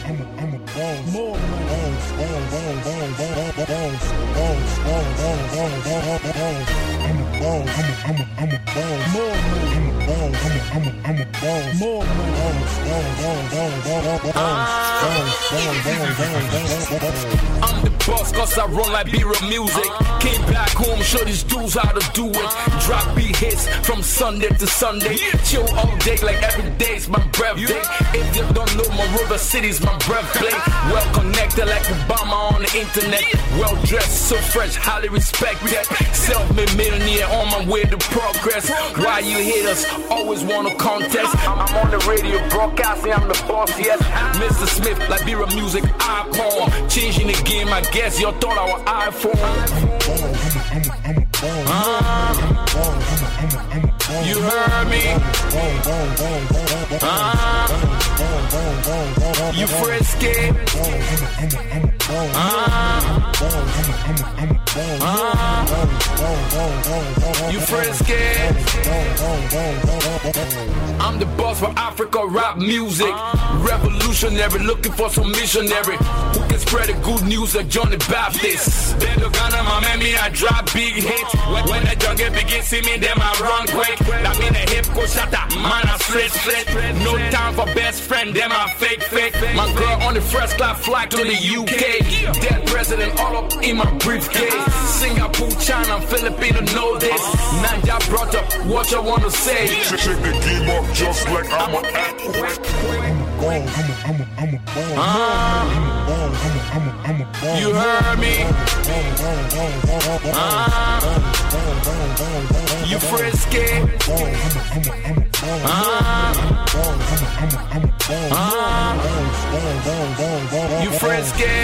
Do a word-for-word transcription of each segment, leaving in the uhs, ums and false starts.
I'm a boss. More boss, boss, boss, boss, boss, boss, boss, boss. I'm a boss. I'm a, I'm a, I'm a boss. More I'm a boss. I'm a, I'm a, I'm a boss. More boss, boss, boss, boss, boss, boss. I'm the boss, cause I run like B-Real music. Came back home, show these dudes how to do it. Drop beat hits from Sunday to Sunday. Chill all day like every day's my birthday. If you don't know, my River City's my birthplace. Well connected like Obama on the internet. Well dressed, so fresh, highly respected. Self-made millionaire on my way to progress. Why you haters always want a contest? I'm on the radio broadcasting, I'm the boss, yes. Mister Smith, like B-Real music icon. Changing the game, I guess y'all thought I was iPhone. Uh, you heard me? Uh, you frisky? Uh, uh, you frisky? I'm the boss for Africa rap music. Revolutionary, looking for some missionary who can spread the good news like Johnny Baptist. They look under my man, me I drop big hits. When, when the jungle begin see me, them I run quick. That mean the hip go shut up, man I straight straight. No time for best friend, them I fake fake. My girl on the first class flight to the U K. Dead president all up in my briefcase. Singapore, China, Filipino know this. Nanja brought up what you wanna say. Shake the game up just like I'm a act. I'm a, I'm a, I'm a boss. I'm a boss. I'm a, I'm a, I'm a boss. You heard me? Uh, you frisky? You frisky?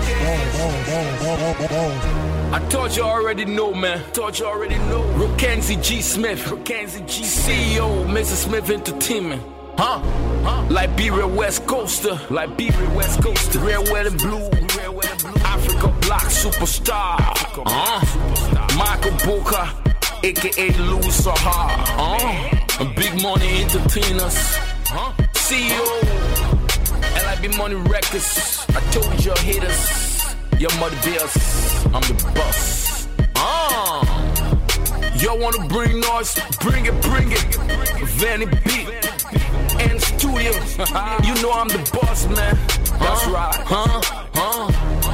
I thought you already know, man. Thought you already know. Rockenzie G. Smith. Rockenzie G. C E O, Mister Smith Entertainment. Huh? Huh? Like B-Real West Coaster. Like B-Real West Coaster. Real Wet and Blue. Africa Black Superstar. Uh. Michael Booker, a k a. Louis Sahar. Uh. Big Money Entertainers. Huh? C E O. L I B Money Records. I told you haters. Your mother bears. I'm the boss. Uh. Y'all wanna bring noise? Bring it, bring it. Vanny Beat. And studio, you know I'm the boss, man. That's right. Huh? Huh?